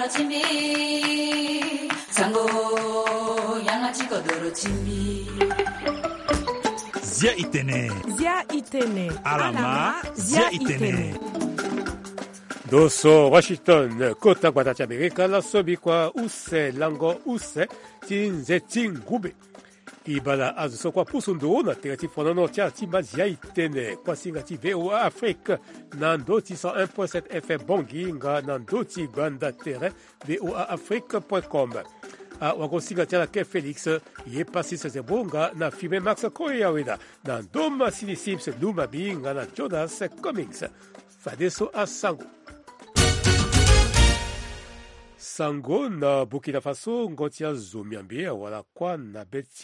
chimbi sango yanga chikodoro chimbi Zia itene alama zia itene doso Washington kota kwa tati Amerika la sobi kwa use lango use tinze tingube ibala azo kwa pusundo na tegati fonono tia timba zia itene kwa singati VOA Afrique nando ti 101.7 FM Bongi nga nando ti Gwanda Terre VOA Afrique.com wako singatia la ke Felix ye pasi se bonga na filme Max Koyaweda na Doma City Sims Luma Binga na Jonas Cummings fadeso a Sango na Burkina Faso ngotia zomiambia wala kwa na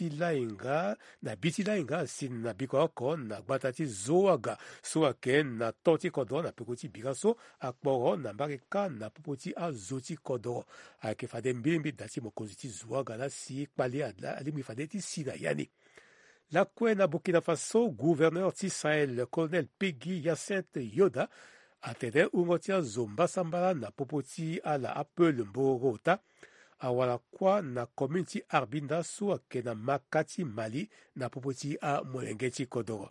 biti lainga sin na bikoko na batati zoaga soake na toti kodo na pekoti bigaso akporo na mbareka na popoti azoti kodo ake fade mbimbi dati mokonziti zoaga la si kpali alimi fade ti sina yani. La kwe na Burkina Faso gouverneur ti Sahel colonel Peggy Hyacinthe Yoda atene ungotia zomba sambala na popoti ala apel mborota awala kwa na community arbinda suwa ke na makati Mali na popoti a molengeti kodoro.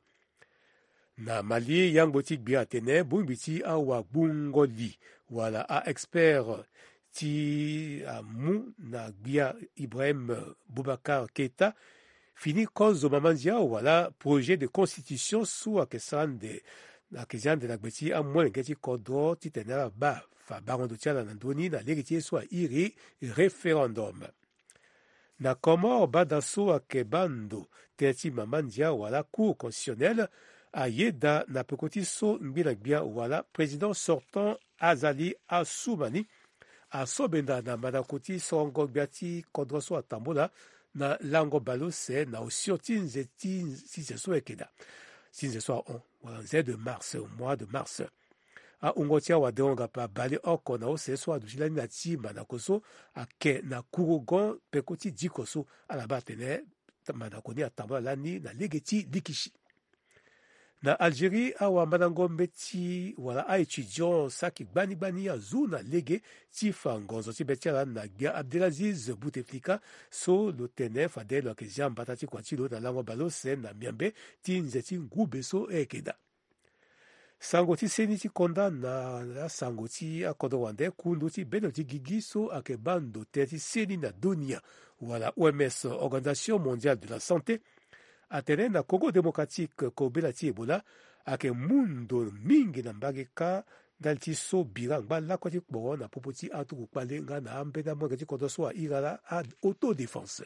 Na Mali yangoti gbi atene bumbiti a wagbungoli wala a expert ti mu na gbia Ibrahim Boubacar Keita fini cause mamandia wala projet de constitution suwa ke sande na kezan de la gbeti a moins ngeti kodo ti tenera ba fa barondo tiala na ndoni na legiti soit iri référendum. Na Comore badaso a kebando teti mamandia wala cour constitutionnelle a yeda na pekoti so mbila gbia wala président sortant Azali Assoumani a sobenda na madakoti songo gbiati kodro so atambola na lango balose na osioti nzeti si so ekeda. Si ce soit on de mars, au mois de mars. A ungotia wa deonga pa bale oko na ose so adujila na tima na koso a ke na kurugon pekoti dikoso a la batene manakoni atamba lani na legeti likishi. Na Algérie awa manango meti wala a étudiant saki bani ya zuna lege ti fangonzo ti betiala na Gia Abdelaziz Bouteflika so lo tene fade lo ke jamba ti kwatilo na lango balo sen na miambe ti nzeti ngube so ekeda. Sango ti seni ti konda na la sango ti akodo wande kundu ti beno ti gigi so ake bando te ti seni na dunia wala OMS Organisation Mondiale de la Santé atene na Congo démocratique kobela ti Ebola ake mundo mingi na mbageka dal ti so bira ngba la kwati kporo na popoti atu kukpale nga na ambeda mwenge ti kodo so a irala a autodéfense.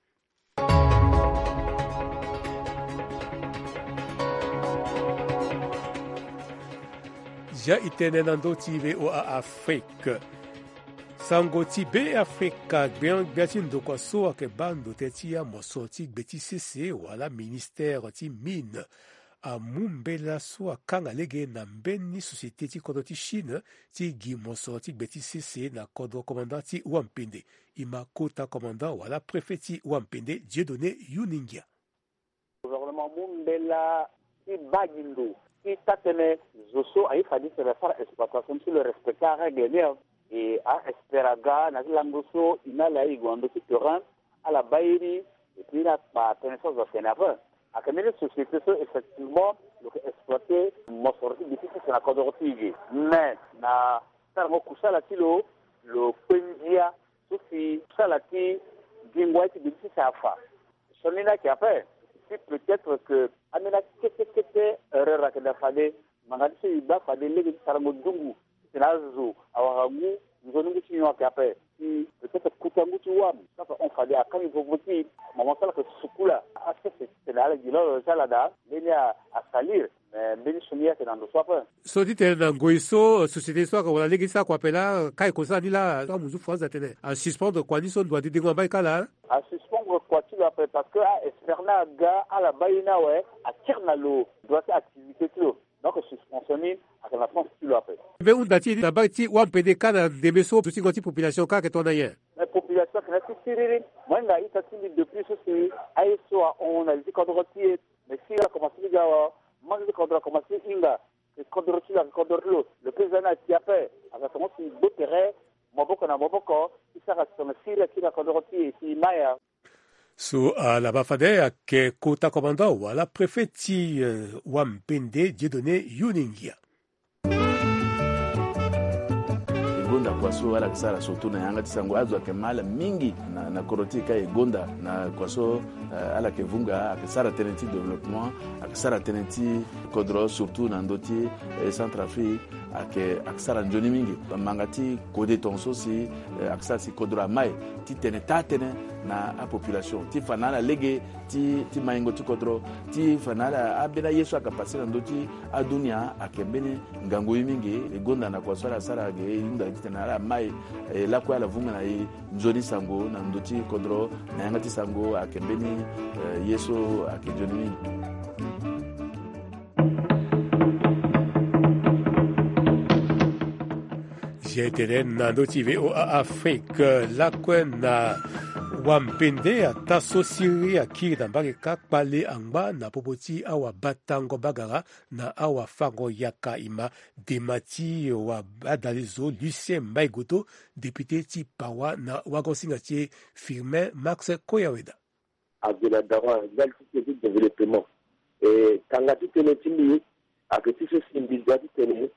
Ja itene nando ti VOA Afrique. Sango ti be Afrika gbiati ndokwa so ake bando te ti ya moso ti gbeti sese wala ministère ti mine a mumbela so akanga lege na mbeni société ti kodo ti Chine ti gi moso ti gbeti sese na kodo commandant ti Wampende ima kota commandant wala préfet ti Wampende Dieudonné Yuningia. Gouvernement mumbela ti bagindo ti tatene zoso ayi fadi se faire exploitation sur le respecter règles et à Esperaga, na langoso inala igwando ki terrain à la Baïri et puis la connaissance de Sénaveur. À quelle société so effectivement donc exploiter mon sorti difficile c'est la codorotigi mais na tarmo kusala kilo le pendia sofi salati gingwati difficile à faire. Sonina qui après c'est peut-être que amena kete erreur que da fade mangadi ba fade legi tarmo dungu Nazo, Awaramu, nous allons continuer à caper. Si peut-être Koutamou tu vois, on fallait à quand il faut voter, maman ça que ce là, c'est là le dialogue salada, il y a à salir, mais bien sûr c'est dans le soir. So dit na ngoiso société so ka wala legi sa kwa pela kai ko sa dila to muzu France atene à suspendre quoi ni son doit de ngwa ba kala à suspendre quoi tu l'appelles parce que à Esperna ga à la Baïna ouais à Kernalo doit être activité tout. Donc suspensionné à la France tu l'appelles. Be un dati na bakti wan PDK na demeso to singoti population ka ke to na ye. La population qui n'a pas tiré, moi là il s'est depuis ceci, ASO on a dit qu'on doit tirer, mais si là commencé à moi je qu'on doit commencer inga, le président qui a fait, à ce moment-ci d'autres terrains maboko na maboko isaka sona sira kila kodoroti si maya so la bafade ake kota komanda wala prefeti wa Mpende Dieudonné Yuningia egonda kwaso ala kisara soto na yanga tisango azo akemala mingi na koroti ka egonda na kwaso ala kevunga akisara tenenti développement akisara tenenti kodro surtout na ndoti Centrafrique akisara njoni mingi mangati kode tonso si akisara si kodro mai ti tene tatene na a population ti fanala lege ti maingo ti kodro ti fanala abena yesu akapasira ndoti adunia akembene ngango mingi egonda na kwaso ala sara ge inda tena mai la kwa la vunga na njoni sango na ndoti kodro na yanga ti sango akembeni yesu akijoni J'étais na ndoti VOA Afrique la kwena wa Mpende ataso siri akiri na mbakeka kpale angba na popoti awa batango bagara na awa fango yaka ima demati wa badalizo Lucien Mbaïgoto député ti pawa na wagosinga ti Firmin Max Koyaweda agela dawa galti de développement et kangati tene tindi akati se simbi gati tene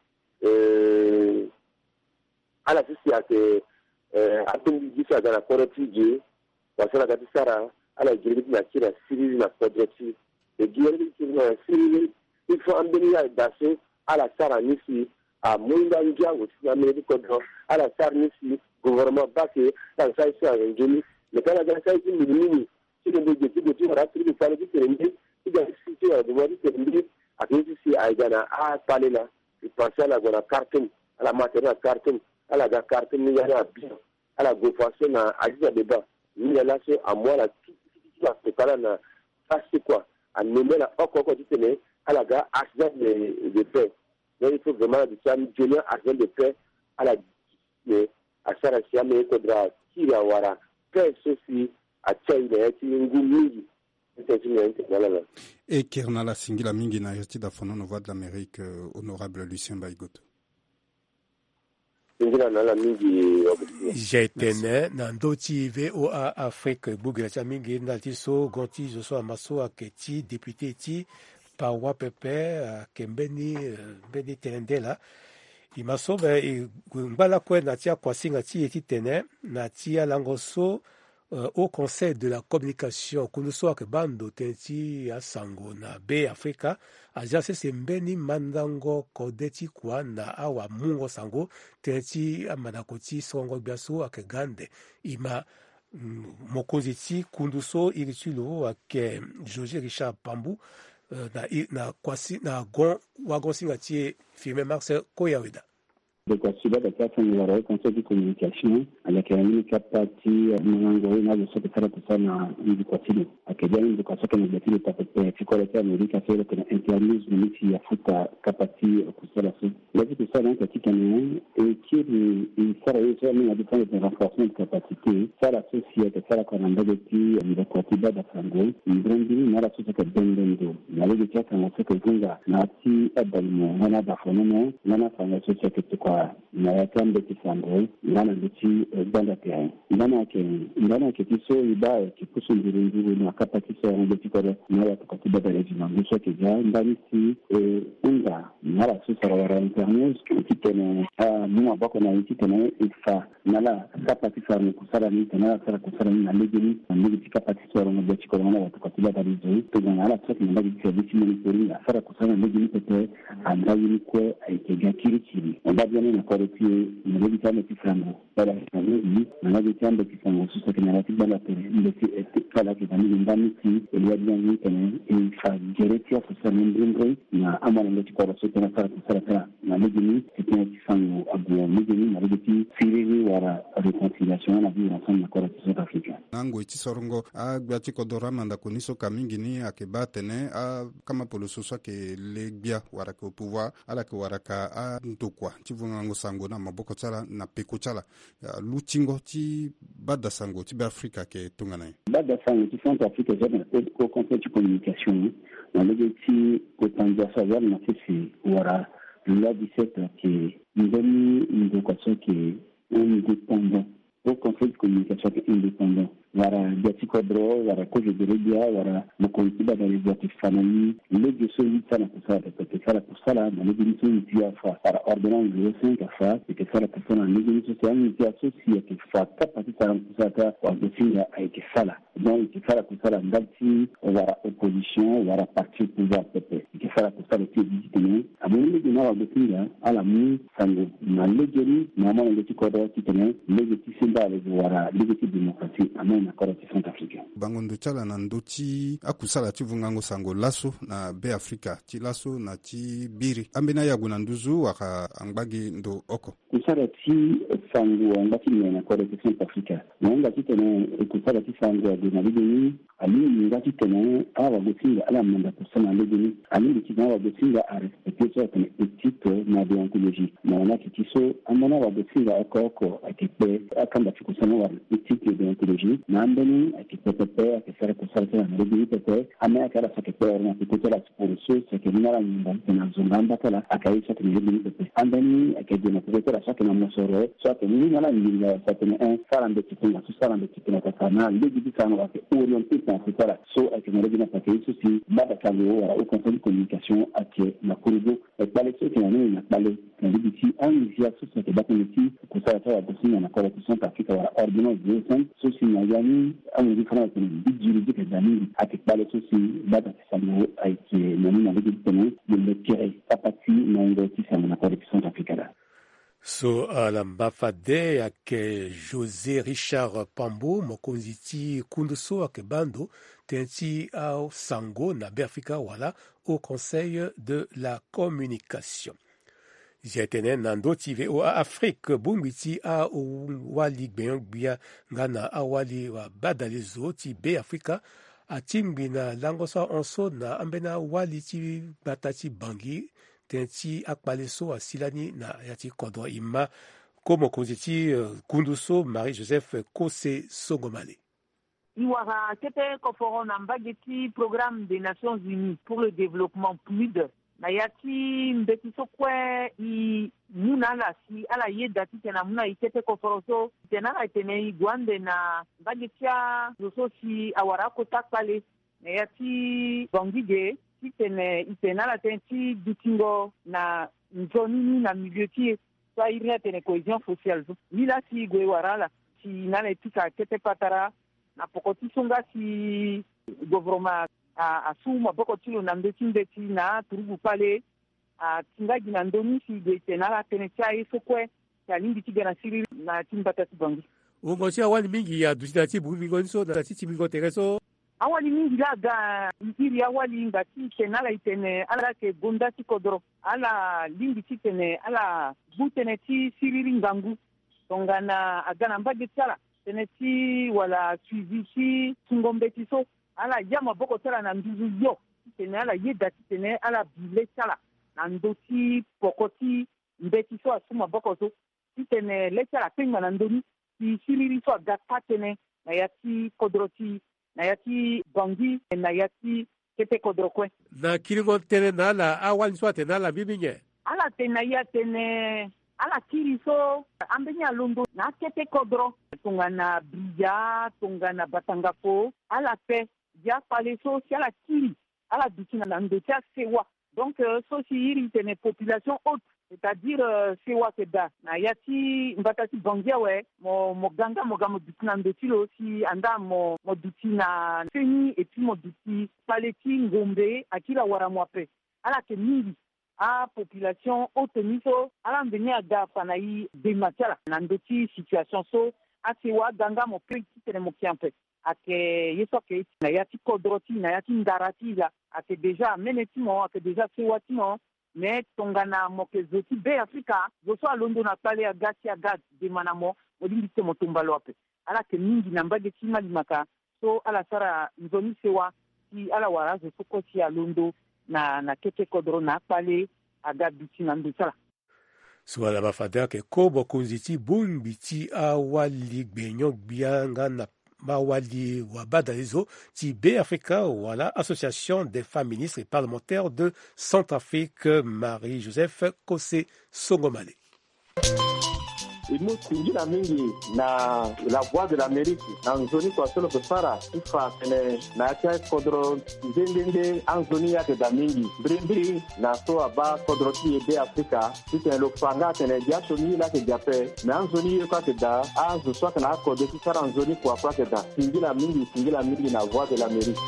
ala sisi ake atumbi gisa gana korotiji wasala gati sara ala jirgiti na kira siri na projecti e jirgiti na siri il faut ambeni ya daso ala sara nisi a munda njango sina medi kodro ala sara nisi gouvernement bake la sai sa njoni le kala ga sai ti minimi ti de de ti ra tri fala ti tendi ti ga si ti wa de wadi tendi akiti si ay gana a palela il pense la gona carton ala matériel carton ala ga carton ni yana bien ala go fasse na ajiza débat ni là c'est à moi la tout ce kala na c'est quoi à nommer la okoko ti tene ala ga agent de paix donc il faut vraiment du ça junior agent de paix ala a sara siame kodra kira wara paix ceci a tsaile ti ngumi et Kernala Singila mingi na yati da fono Voix de l'Amérique honorable Lucien Mbaïgoto. J'étais na ndoti VOA Afrique bugila cha mingi ndalti so gonti zo so amaso aketi député ti pawa pepe kembeni beni tenendela imaso be ngala kwe na tia kwasinga ti eti tene na tia langoso au Conseil de la communication kunuso ke bando tenti ya sango na be Afrika aja se mbeni mandango kodeti kwa na awa mungo sango tenti amanakoti songo biaso ake gande ima mokonzi ti kunduso iritulo ake José Richard Pambu na kwasi na gon wagosinga ti Firmin Max Koyaweda kwa sida da kafin wara conseil de communication avec une capacité mwango na zo kutara kusana hivi kwa sidi akijani ndio kwa soka ni betili tapete fikora ya Amerika sasa kuna internews miti ya futa capacité kusala so lazima kusana katika ni kiri isara hiyo ni adifanya de renforcement de capacité sala société sala kwa ndege ti ndio kwa tiba da sango ndrendini na la société bendendo na lege chaka na soka kunga na ti adalmo na da fonono na fanya société kwa na yatambe kisango ngana ndichi banda pia ngana ke tiso iba kikusu ndiri na kapa tiso ngeti kwa na ya tukatiba da rejima mwisho kija ndani si unga mara susara wara internews kitene mwa bako na kitene ifa nala kapa tiso kusara ni tena sara kusara ni na legeni na ndiki kapa tiso ngeti kwa na ya tukatiba da rejima tugana tsaki na ndiki service monitoring sara kusara legeni pete andayi ni kwa aikega kiri ndaje na koroti na legi tano kisango bala sango na legi tano kisango susa kana rati bala te ndeti kala ke dani ndani ti eliadia ni kana e fa gereti ya susa ndingo na amana ndeti kwa sote na sara na legi ni tinya kisango abu legi ni na legi ti siri wara reconciliation na vie ensemble na koroti South Africa nango iti sorongo agbati kodorama ndakuniso kamingi ni akebatene kama polososo ke legbia wara ke pouvoir ala ke wara ka ndokwa tivunga sango na maboko tsala na peko tsala lutingo ti bada sango ti Afrika ke tungana bada sango ti Centre Afrique zone au conseil de communication na lege ti kotanja savoir na sisi wara la 17 ki ndoni ndoko soki indépendant. Au Conseil de communication indépendant. Wara Gati Kodro, Wara Koje de Regia, Wara Mokontiba dans les Gati Family, le Gesso Nitsana pour ça, peut-être ça pour ça là, dans l'émission Nitiafa, par ordonnance 05 AFA, et que ça la personne en l'émission sociale, Nitiafa, si elle fait capacité à l'emploi, ou à définir a été ça là. Donc, il faut pour ça la Gati, Wara opposition, Wara parti pouvoir peut-être. Il faut ça pour ça le pied digitalisé. À mon avis, on va définir à la mou, sango, na légeri, maman le Gati Kodro qui tenait, le Gati Simba avec Wara, le Gati démocratie, na koroti Centrafrique. Bangondo chala na ndoti akusala chivungango sango laso na be Afrika ti laso na ti biri ambena ya gunanduzu waka angbagi ndo oko kusala ti sango ngati na koroti Centrafrique na ngati tena kusala ti sango na bidini ali ngati tena awa gosinga ala manda kusana bidini ali ti na gosinga a respecter certaines éthiques na déontologie na na kitiso amana wa gosinga oko akipe akamba kusana wa éthique et déontologie Nandani, qui peut faire que faire pour ça, na régime peut ame akara sakepera na kutela sponsor sekemara nyumba na zungamba kala akaisha kwenye peut andani akajena kutela sasa na mosoro sasa ni ngala nyinga sasa ni farande kitunga susarande kitunga kana ligi sana wa orienté na kutela so akimara na pakaiso si bada kango wa au conseil de communication ake na kurugo pale sio kinani na pale na ligi anzia sasa ke bakoneti kusala sawa kusina na corruption Afrika wa ordonnance 05 so yani amu difference ni juridique d'ami akipale sosi bata samu aiki nani na ligi tenu le tirer tapati na ngoti sana na corruption africaine. So alambafade yake José Richard Pambo mokonziti kunduso ake bando tenti au sango na Afrika wala au Conseil de la communication. Jetene nando tive o Afrique bumbiti a wali gbenyongbiya ngana awali wa badalizo ti be Afrika atimbi na langosa onso na ambena wali ti batati bangi tenti akpaleso asilani na yati kodro ima komo konziti kunduso Marie-Joseph Kose Songomale. Iwara kete koforo na mbageti programme des Nations Unies pour le développement PNUD na yati mbetiso kwe I muna la si ala ye dati tena muna ikete koforoso tena la tene I gwande na bagetia zoso si awara kota kale na yati bangige si tene itena la tenti dutingo na nzoni na milieu ti sa iria tene cohésion sociale ni la si gwe warala si nana etika kete patara na pokoti songa si gouvernement a suma boko tilo na mbeti na turubu pale a tingaji na ndoni si de tenala tenecha isokwe ya lingi tigana siri na timbata tibangi ungosia wali mingi ya dusitati bumingo nso na titi mingo tereso awali mingi laga iri awali ngati tenala itene ala ke gonda ti kodro ala lingi titene ala butene ti siriri ngangu tongana agana mbage tsala teneti wala suivi ti tungombeti so ala yama boko tala na nduzu yo tene ala yeda tene ala bile tala na ndoti pokoti mbeti so asuma boko so tene letala penga na ndoni ti siriri so gata tene na yati kodroti na yati bangi na yati kete kodrokwe na kiringo tene na ala awali so tene ala biminye ala tene ya tene ala kiri so ambenya londo na kete kodro tongana bia tongana batangafo ala pe ya pale so si ala kiri ala dukina na ndotia sewa donc so si iri tene population haute c'est-à-dire sewa keda na yati mbatati bangia we mo ganga mo gamo dukina ndotilo si anda mo dukina feni et puis mo duki paleti ngombe akila wara mwape ala ke mingi a population haute miso ala mbeni aga fanayi de matiala na ndoti situation so asewa ganga mo preti tene mo kiampe ake yeso ke na yati kodroti na yati ndarati la ake deja menetimo ake deja sewatimo mais tongana mo ke zoti be Afrika zoso alondo na pale ya gati agad de manamo odingite mo tumbalo ape ala ke mingi na mbage tima limaka so ala sara nzoni sewa si ala wara zoso ko si alondo na kete kodro na pale agad bitina ndusala Swala mafada ke kobo kunziti bumbiti awali gbenyo bianga na mawali wabadalizo ti be Africa wala Association des femmes ministres et parlementaires de Centrafrique Marie-Joseph Kose Songomale. imusingira mingi na la voix de l'Amérique na nzoni kwa solo pesara ifa tene na cha kodro ndende anzoni yake da mingi brimbiri na so aba kodro ti de Afrika tite lo fanga tene dia soni la ke jape na anzoni kwa ke da azu so kana ko de sara anzoni kwa ke da singira mingi na voix de l'Amérique.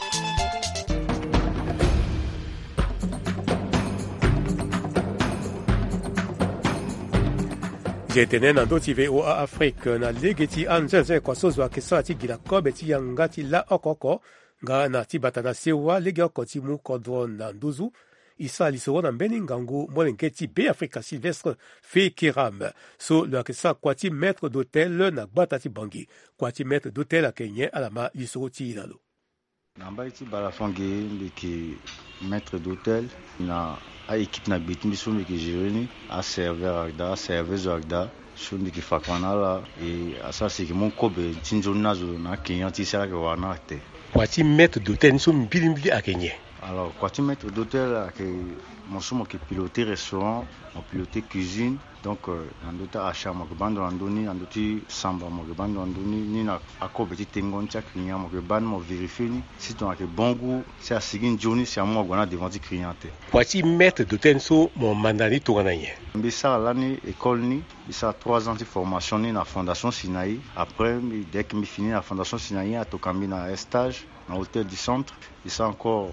jetene na ndö ti VOA Afrique na lege ti anzenze kua so zo ayeke sara ti gi na kobe ti yanga ti la oko nga na ti bata na sewa lege oko ti mu kodro na nduzu e sara li so wona mbeni ngangu molenge ti Béafrika Sylvestre Fekeram so lo ayeke sara kua ti maître d'hôtel na gbata ti Bangui kua ti maître d'hôtel ayeke nyen ala ma li so ti na lo na mbage ti Balafonge mbeke maître d'hôtel na équipe na bit mbiso mbeke géré ni aserveur agda aserveuse agda so mbeke fakana ala e asara seke mu kobe ti nzoni na zo na akenya ti sara ayeke wara na ate kua ti maître d'hôtel ni so mbilimbili ayeke nyen alors kua ti maître d'hôtel ayeke mo so mo yeke piloté restaurant mo piloté cuisine donc na ndö ti achat mo yeke bando na ndöni na ndö ti samba mo yeke bando na ndöni ni na akobe ti tengoni ti aclient mo yeke bani mo vérifie ni si tongana yeke bon goût si asigi nzoni si amû agua na devant ti client te kua ti maître d'hôtel ni so mo manda ni tongana nyen mbi sara lani école ni mbi sara 3 ans ti formation ni na fondation Sinaï après dès que mbi fini na fondation Sinaï atoka mbi na stage na hôtel du centre mbi sara encore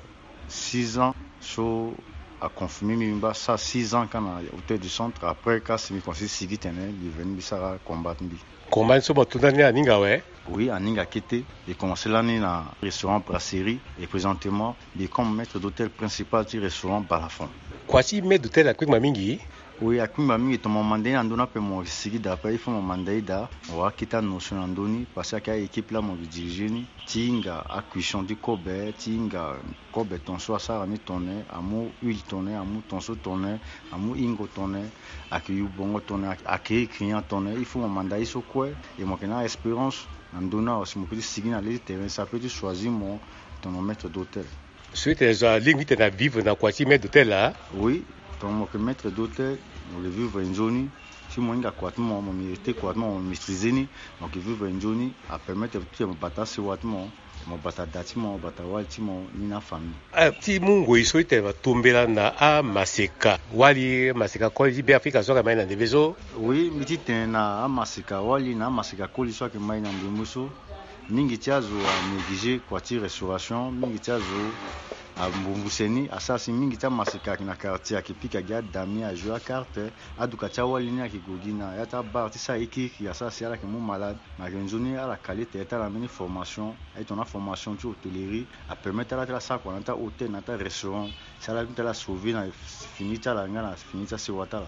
6 ans so a confirmé mimba ça 6 ans quand na hôtel du centre après quand c'est mi conseil sigi tene bi venu bi sara combattre mbi combat so mo tondani aninga we oui aninga kete j'ai commencé l'année na restaurant brasserie et présentement bi comme maître d'hôtel principal du restaurant Balafon kua ti maître d'hôtel akuingba mingi oui akuingba mingi tomo mandai na ndöni ape mo sigi d'après il faut mo mandai da mo akita notion na ndöni parce que aka équipe là mo dirige ni ti hinga acuisson di kobe ti hinga kobe tonso asara ni tongana amu huile tongana amu tonso tongana amu hingo tongana ayeke yu bongo tongana ayeke client tongana il faut mo mandai so kue e mo yeke na espérance na ndöni aosi mo peut ti sigi na lezi terrain ça peut ti choisir mo tono maître d'hôtel so e tene zo alingbi ti tene avivre na kua ti maître d'hôtel a oui tono mo yeke maître d'hôtel mo yeke vivre nzoni si mo hinga kua ti mo mo mérité kua ti mo maîtrise ni mo yeke vivre nzoni apermettre ti mo bata sewa ti mo mo bata da ti mo bata wali ti mo ni na famille ti mu ngoi so e tene batombela na amaseka wali maseka koli ti Béafrika so ayeke mai na ndembe so oui mbi ti tene na amaseka wali na amaseka koli so ayeke mai na ndembe so mingi ti azo anéglige kua ti restauration mingi ti azo ambunguse ni asara si mingi ti amaseka ayeke na quartier ayeke piki agi adami ajoue akarte aduka ti awali ni ayeke gue gi na ya ti abar ti sara ekiriki asara si ala yeke mu malade na yeke nzoni ala kali tere ti ala mbeni formation aye tongana formation ti hôtellerie apermettre ala ti asara kua na ta hôtel na ta restaurant si ala ti ala sauver na fini ti ala nga na fini ti asewa ti ala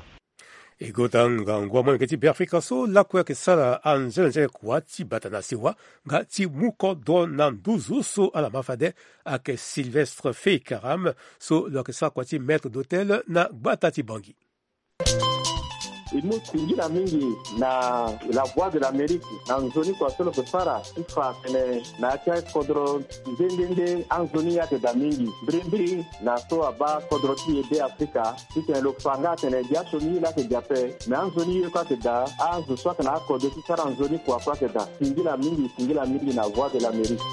e go tanga ngua molenge ti Béafrika so lakue ayeke sara anzenze kua ti bata na sewa nga ti mu kodro na nduzu so ala ma fade ayeke Sylvestre Fekeram so lo ayeke sara kua ti maître d'hôtel na gbata ti Bangui imusingira mingi na la voix de l'Amérique na nzoni kua solo pesara ifa tene na atia kodro ndende anzoni yake da mingi brimbiri na so aba kodro ti ede Afrika ti tene lo fanga tene dia soni la ke jape me anzoni ye kua ke da azo so ayeke na akode ti sara nzoni kua ke da singira mingi na voix de l'Amérique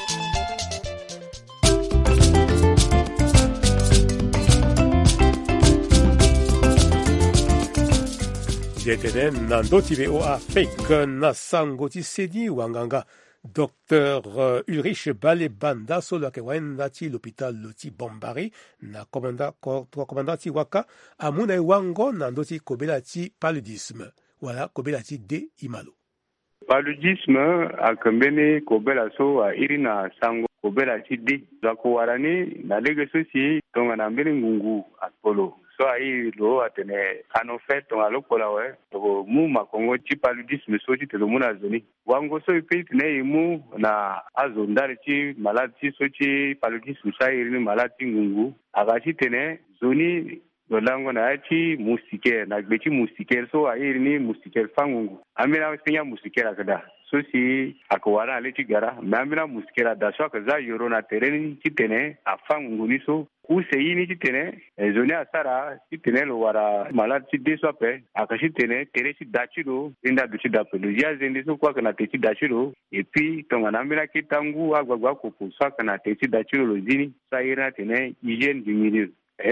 jetene na ndö ti VOA Afrique na sango ti seni wanganga Dr Ulrich Balebanda so lo ayeke wanda ti l'hôpital lo ti Bambari na commandant ti waka amû na e wango na ndö ti kobela ti paludisme wala kobela ti D i malo paludisme ayeke mbeni kobela so airi na sango kobela ti D zo ayeke wara ni na lege so si tongana mbeni ngungu apolo so airi lo atene ano fait tongana lo kpolo awe toko mu makongo ti paludisme so ti tene mu na zo ni wango so e peut tene e mu na azo ndari ti malade ti so ti paludisme so airi ni malade ti ngungu aga ti tene zo ni lo lango na ya ti moustiquaire na gbe ti moustiquaire so airi ni moustiquaire fangungu ambeni asenga moustiquaire ayeke da sosi akwara ale chigara mamina muskera da so kaza yoro na tereni chitene afang nguniso useyini chitene zone asara chitene lo wara malad chide sope akashitene teresi dachiro inda duchi dapelo ya zende so kwa kana techi dachiro et puis tongana mina kitangu agwagwa kuku so kana techi dachiro lo zini saira tene hygiène du milieu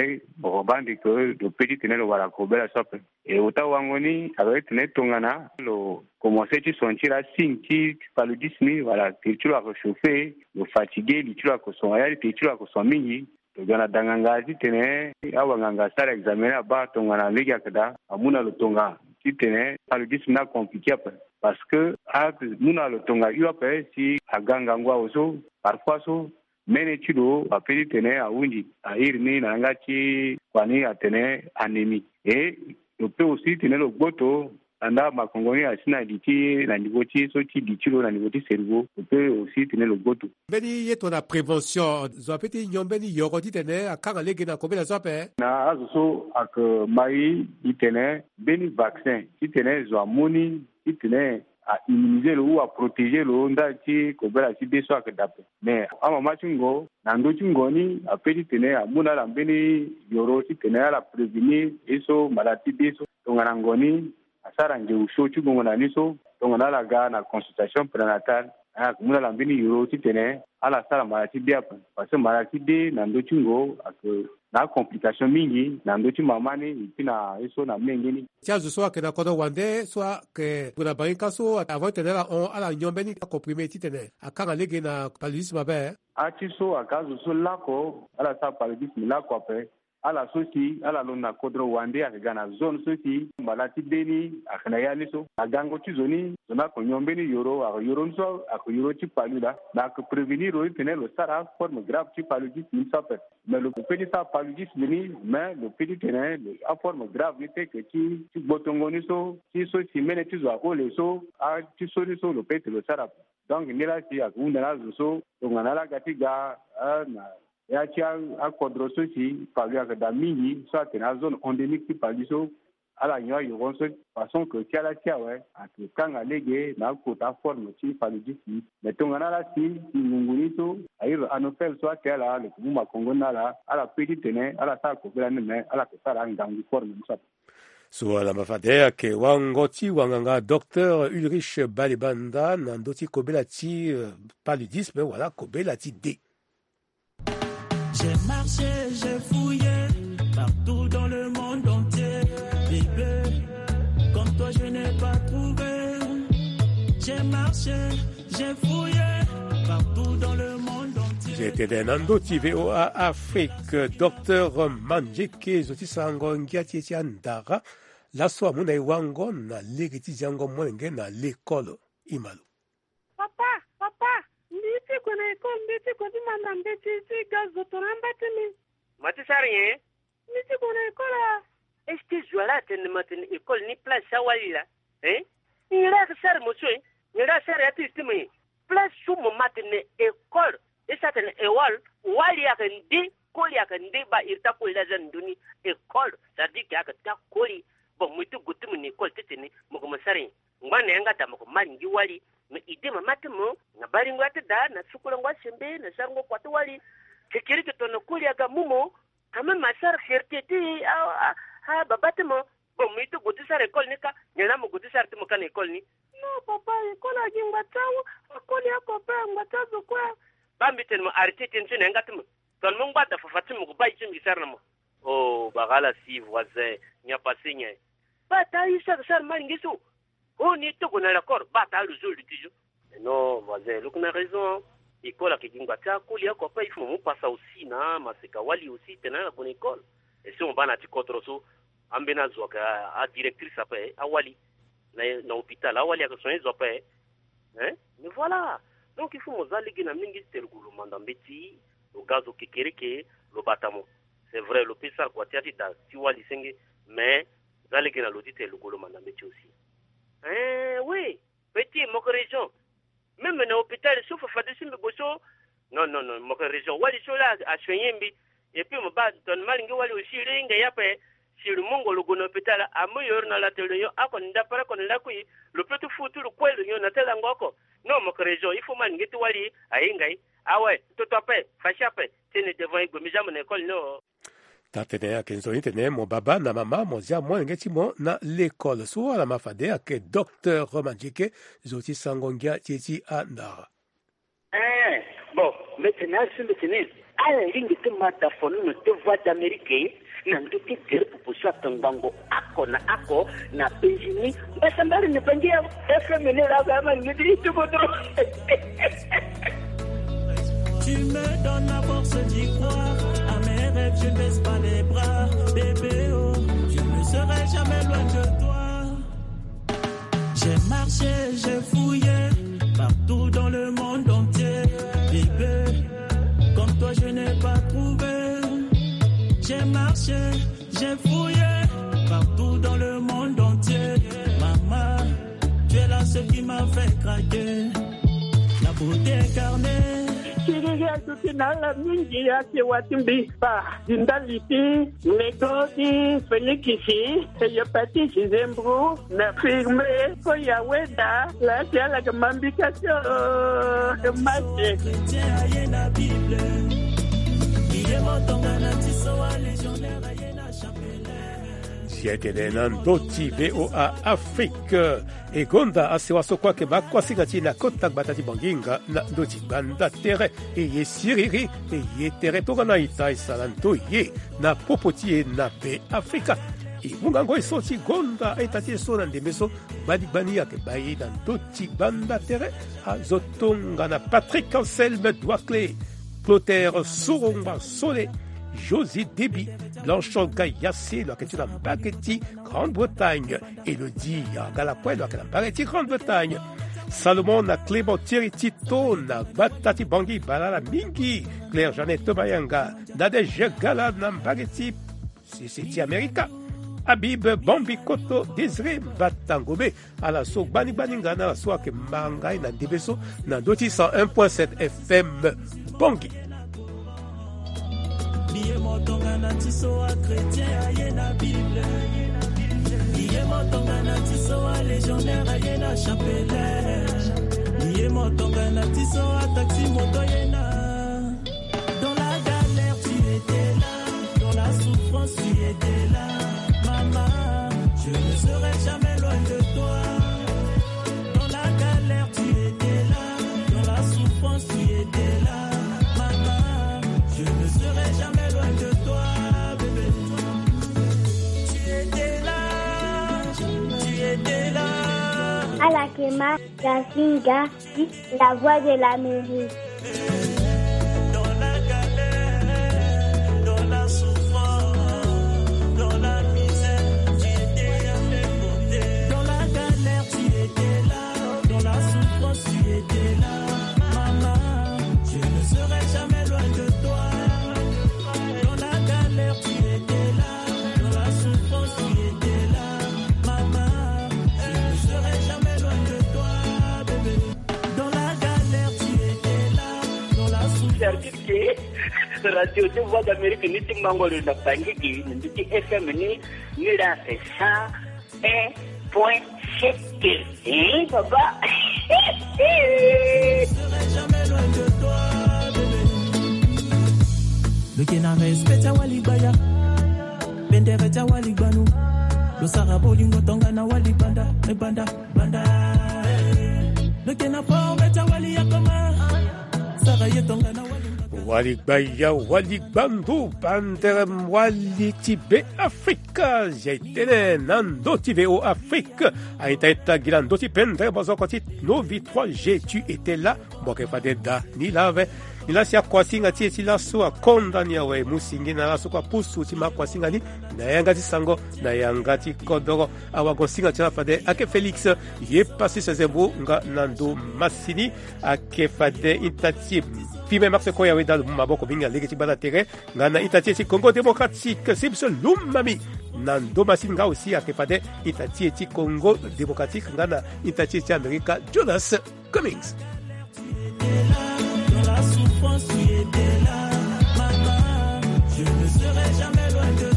bandi ko do petit tene lo wara ko bela sope uta wangoni avec tene tongana lo commencer ci sentir sinki paludisme wala techi a réchauffer lo fatigué li tula ko son ayali techi ko son mingi togana dangangazi tene awanganga sara examiner ba tongana legi akada amuna lo tonga tene paludisme na compliqué parce que muna lo tonga yope si aganga ngwa oso parfois so mene chido apeli tene awunji airni na ngati kwani atene anémie et le peut aussi tene lo goto anda makongoni asina diti na nivoti so ti ditilo na nivoti cerveau peut aussi tene lo goto beni yeto na prévention zo apeti nyombeni yogoti tene akanga legi na kobela sope na azo ak mai itene beni vaccin itene zo amoni itene à immuniser le ou à protéger le ndati ko bela ci deso ak dape mais ama machingo na ndo chingoni apeli tene amuna la mbeni yoro ci tene ala prévenir eso maladie deso tongana ngoni asara nge usho chungo na niso tongana la ga na consultation prénatale muna la mbeni yoro ci tene ala sala maladie diapa parce que maladie de na ndo chingo ak na complication mingi na ndochi mamani ipina eso na mengeni chazo so akena kodo wande so ke kuna banka so avant tenera on ala nyombeni ka comprimé titene akanga lege na paludisme ba achi so akazo so lako ala sa paludisme lako ape ala sosi ala lona kodro wande akagana zone sosi malati deni akana yani so agango ti zoni zona ko nyombeni yoro ak yoro so ak yoro ti palula na ko prévenir o tenir le sara forme grave ti paludisme sape mais le petit ça paludisme ni mais le petit tenir en forme grave ni te que ti botongoni so ti mene ti zo akole so a ti so ni so le petit le sara donc ni la si ak unda so ngana la gatiga na ya ci a kodroso ci palu ak da mingi so atena zone endémique ti paliso ala nyo yo so façon que ti ala tia ouais ak kanga lege na ko ta forme ci paludisme mais tongana la si ngunguni so ayiro anofel so atela le kuma kongo na la ala petit tene ala sa ko bela ne mais ala ko sara ngangu forme so so la mafadea ke wangoti wanganga docteur Ulrich Balibanda nandoti kobela ti paludisme wala kobela ti D. J'ai marché, j'ai fouillé partout dans le monde entier. Bébé, comme toi je n'ai pas trouvé. J'ai marché, j'ai fouillé partout dans le monde entier. J'étais nando ti VOA Afrique docteur Manjeke zoti sango ngiati ti andara la so amuna iwango na legiti jango mwenge na l'école imalo. Papa, nditi kona école nditi kodi manda nditi gazo toramba tini. Mati sariye? Nditi kona école. Est-ce joala tene matene école ni place sawalila? Ngira ka sar moswe, ngira sar ati istimi. Place sumo matene école. Esa tene ewal wali yakandi koli yakandi ba irta ko la zanduni école. C'est-à-dire qu'il y a que ta koli bon mutu gutumu ni école tene moko masari. Ngwane nga ta moko maringi wali. Me ide mamatemo na bari ngwate da na sukula ngwa sembe na sango kwate wali kekiri to no kuli aga mumo kama masar ferteti ha babatemo bo mito goti sare kol nika nyana mo goti sare timo kana kol ni no papa kola jingwa tawo koli akopa ngwatazo kwa bambi ten mo arti ten tene ngatemo ton mo ngwata fafatimo ko bai chimi sarna mo oh bagala si voisin nya pasinya bata isa sar maringiso on est tout on a l'accord pas ta le jour du jour non voisin look na raison école qui dingwa ta kuli yako pa il faut mon passer aussi na maseka wali aussi tena la bonne école et si on va na ti kotroso ambena zoka a directrice après a wali na hôpital a wali a soigner zopa mais voilà donc il faut mozaligi na mingi tergulu mandambeti le gazo kekereke le batamo c'est vrai le pesa quoi tiati da ti wali senge mais zaligi na lodite le gulu mandambeti aussi. Oui, petit, mon région. Même dans l'hôpital, sauf Fadissi Mbosso. Non, mon région. Wali Sola a soigné, et puis, mon bas, ton malingue, Wali aussi, ring, et après, si le mongo le gono petala amoyor na la tele yo akon ndapara kon la kui le peut foutu le kwelo yo na tela ngoko no mo krejo il faut man ngeti wali aingai awe to tope fashape tene devant igbo mijamu na école no tatene ake nzoni tene mo baba na mama mo zia mo ngeti mo na l'école so la mafade ake docteur Romanjike zoti sangongia titi anda bon maintenant ala lingi te mataphone no te voix d'Amérique na nduki tere pupusa tangango ako na Benjamin basambari ne pangia FM ne la gama ngidi tukodro. Tu me donnes la force d'y croire à mes rêves, je ne baisse pas les bras, bébé oh, je ne serai jamais loin de toi. J'ai marché, j'ai fouillé partout dans le monde entier, bébé. Comme toi je n'ai pas trouvé. J'ai marché, j'ai fouillé partout dans le monde entier. Maman, tu es la seule qui m'a fait craquer. La beauté incarnée. Kiriya tutinala mingi yake watimbi pa dindaliti negoti felikisi yopatisi zembru na firme ko yaweda la tiala kamambikasyo kemaje ayena Bible iye motonga na tiso wa légionnaire ayena chapelaine sietene nandoti VOA Afrique egonda asewaso kwake bakwasingati na kotak batati banginga na ndoti banda tere eye siriri eye tere toka na ita isalanto ye na popoti na be Afrika mungango isoti gonda etati sona ndemeso badibani yake bayi na ndoti banda tere azotonga na Patrick Anselme Douaclé Clotaire Souromba Solé Josie Déby, Blanchonga Yassé, la question de Bageti, Grande-Bretagne, Elodie Galapoué, la question de Bageti, Grande-Bretagne, Salomon na Clément Thierry Tito, na Batati Bangui, Balala Mingi, Claire Jeannette Tobayanga, Nadège Gala, na Bageti, c'est America, Habib Bambi Koto, Désiré Batangobe, à la so Bani Baninga, na la soie que Mangai, na Debeso, na Doti 101.7 FM, Bangui. Liye motonga na tiso a chrétien ayena Bible liye motonga na tiso a légionnaire ayena chapelaine liye motonga na tiso a taxi moto yena. Dans la galère tu étais là, dans la souffrance tu étais là, maman je ne serai jamais loin de toi. Dans la galère tu étais là, dans la souffrance tu étais là, maman je ne serai jamais de toi, bébé. Tu étais là. Alakema Gasinga, la voix de l'Amérique. Dans la galère, dans la souffrance, dans la misère, tu étais à mes côtés. Dans la galère, tu étais là. Dans la souffrance, tu étais là. Maman, je ne serai jamais loin de toi. Radio de Voix d'Amérique ni timangolo na pangiki ndi FM ni la 101.7 papa. Le kena respecta walibaya bendere ta walibanu lo saraboli ngotonga na walibanda e banda banda le kena formeta wali yakoma sarayetonga na Waligbaya Waligbandu Bandere Walitibe Afrika Jaitene Nandoti VO Afrique Aitaita Gilandoti Pendre Bazokoti Novi 3G tu étais là Bokefadeda ni lave ila sia kwasinga tie sila so akonda ni awe musingi na laso kwa pusu ti makwasinga ni na yangati sango na yangati kodoro awago singa tia fade ake Felix ye passé ses embou nga nando masini ake fade itati Fime Marse Koya Weda Maboko Vinga Legati Balatere Ngana Itati Congo Démocratique Sibso Lumami Nando Masinga aussi ake fade Itati Congo Démocratique Ngana Itati America Jonas Cummings. Tu étais là, maman, je ne serai jamais loin de